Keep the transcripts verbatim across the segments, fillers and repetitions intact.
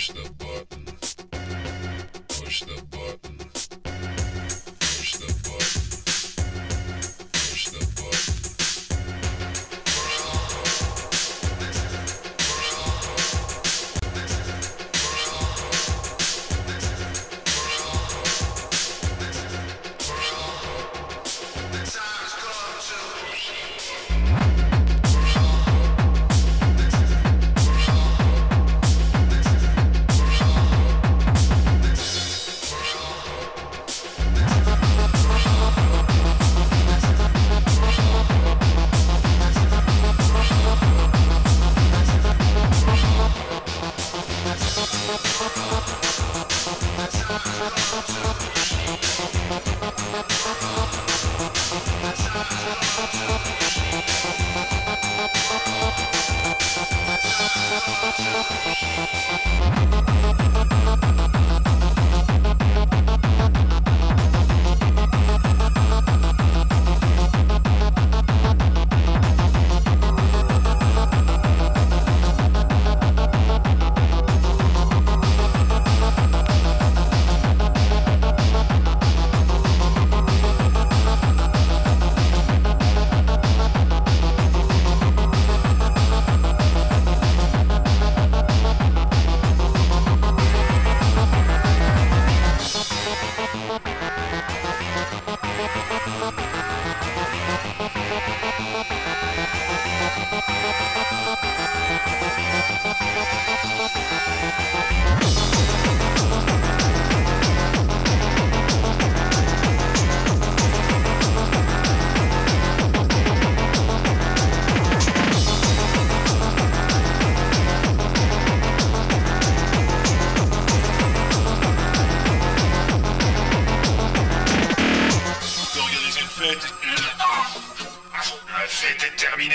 La fête est terminée.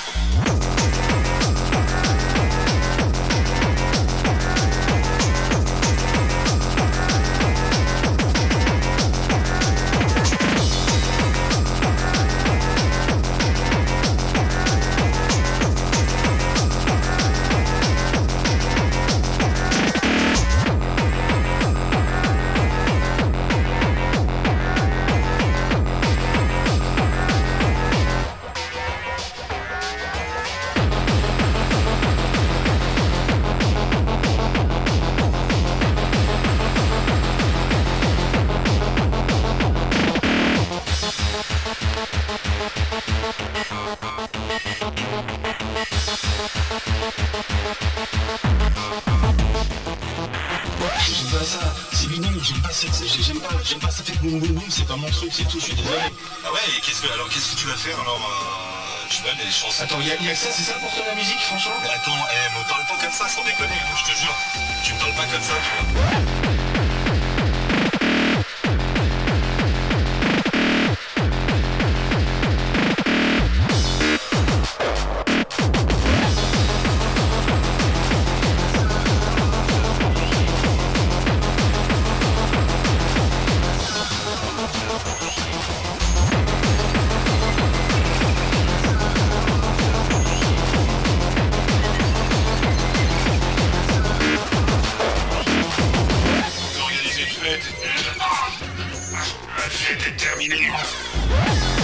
J'aime pas ça, c'est bidon, j'aime pas cette, j'aime pas, j'aime pas ça fait boum boum boum, c'est pas mon truc, c'est tout, je suis désolé. Ah ouais, et qu'est-ce que, alors qu'est-ce que tu vas faire alors euh, je sais pas, les chansons. Attends, y'a y a que ça, c'est ça pour toi la musique, franchement? Mais attends, eh, me parle pas comme ça sans déconner, je te jure. Tu me parles pas comme ça, tu vois. La fête est terminée.